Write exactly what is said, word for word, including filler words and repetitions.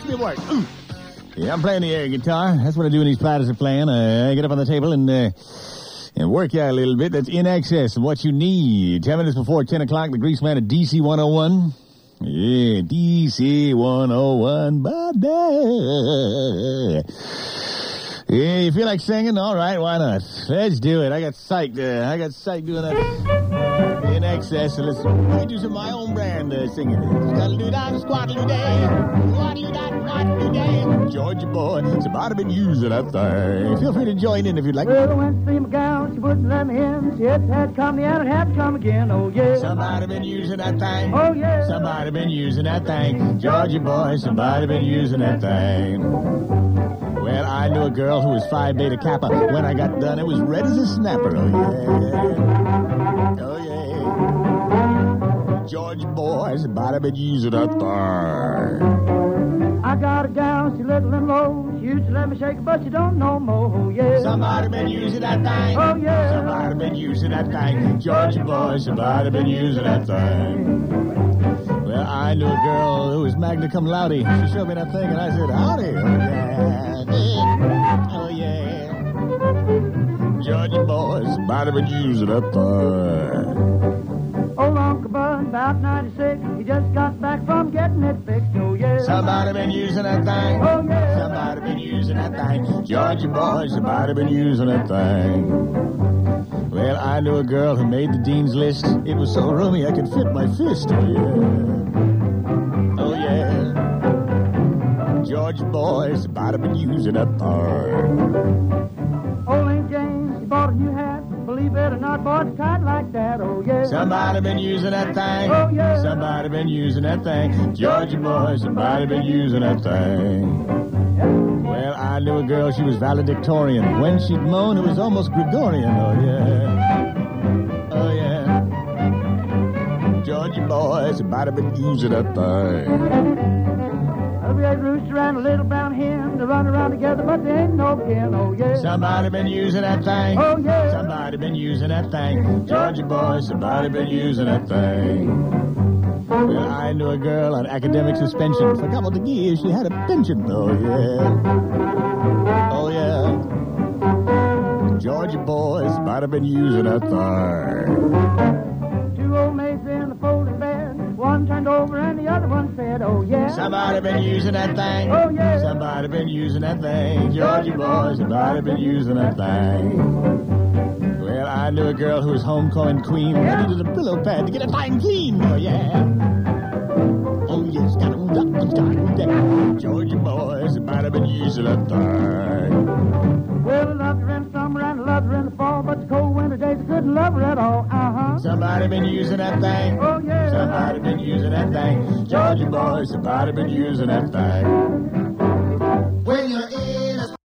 Watch me work. Ooh. Yeah, I'm playing the air guitar. That's what I do when these platters are playing. Uh, I get up on the table and uh, and work you out a little bit. That's in excess of what you need. Ten minutes before ten o'clock, the Grease Man at D C one oh one. Yeah, D C one oh one, buddy. Yeah, you feel like singing? All right, why not? Let's do it. I got psyched. Uh, I got psyched doing that in excess. So let's let me do some of my own brand uh, singing. Squaddle-doo-dah, squaddle-doo-day. Squaddle-doo-dah, squaddle-doo-day. Georgia boy, somebody been using that thing. Feel free to join in if you'd like. Well, I went to see my gal, she wouldn't let me in. She had, had to come in and had to come again, oh yeah. Somebody been using that thing. Oh yeah. Somebody been using that thing. Georgia boy, somebody been using that thing. Well, I knew a girl who was Phi Beta Kappa. When I got done, it was red as a snapper. Oh, yeah. Oh, yeah. Georgia boy, somebody been using that thing. I got a gal, she little and low. She used to let me shake her, but she don't know more, oh, yeah. Somebody been using that thing. Oh, yeah. Somebody been using that thing. Georgia boy, somebody been using that thing. Well, I knew a girl who was magna cum laude. She showed me that thing, and I said, howdy. Oh, yeah. Georgia boys, somebody been using that thing. Old Uncle Bud, about ninety-six, he just got back from getting it fixed, oh, yeah. Somebody been using that thing. Oh, yeah. Somebody been using that thing. Georgia boys, somebody been using that thing. Well, I knew a girl who made the dean's list. It was so roomy I could fit my fist, oh, yeah. Oh, yeah. Georgia boys, somebody been using that thing. Old Aunt Jane, she bought a new hat. Believe it or not, boy, it's tight like that, oh, yeah. Somebody been using that thing. Oh, yeah. Somebody been using that thing. Georgia boys, somebody been using that thing. Well, I knew a girl, she was valedictorian. When she'd moan, it was almost Gregorian, oh, yeah. Oh, yeah. Georgia boys, somebody been using that thing. A red rooster and a little brown hen, they run around together, but they ain't no kin, oh, yeah. Somebody been using that thing. Oh, yeah. Somebody been using that thing. Georgia boys, somebody been using that thing. Well, I knew a girl on academic suspension. For a couple of years, she had a pension, oh, yeah. Oh, yeah. Georgia boys, somebody been using that thing. Two old maids in a folding bed, one turned over and the other one said, oh, yeah. Somebody been using that thing. Oh, yeah. Somebody been using that thing. Georgia boys, somebody been using that thing. Well, I knew a girl who was homecoming queen. I needed a pillow pad to get a thing clean. Oh, yeah. Oh, yes. Georgia boys, somebody been using that thing. Well, I loved her in the summer and I loved her in the fall, but the cold winter days I couldn't love her at all, uh-huh. Somebody been using that thing. Oh, yeah. Somebody been using that thing. Georgia boys, somebody been using that thing.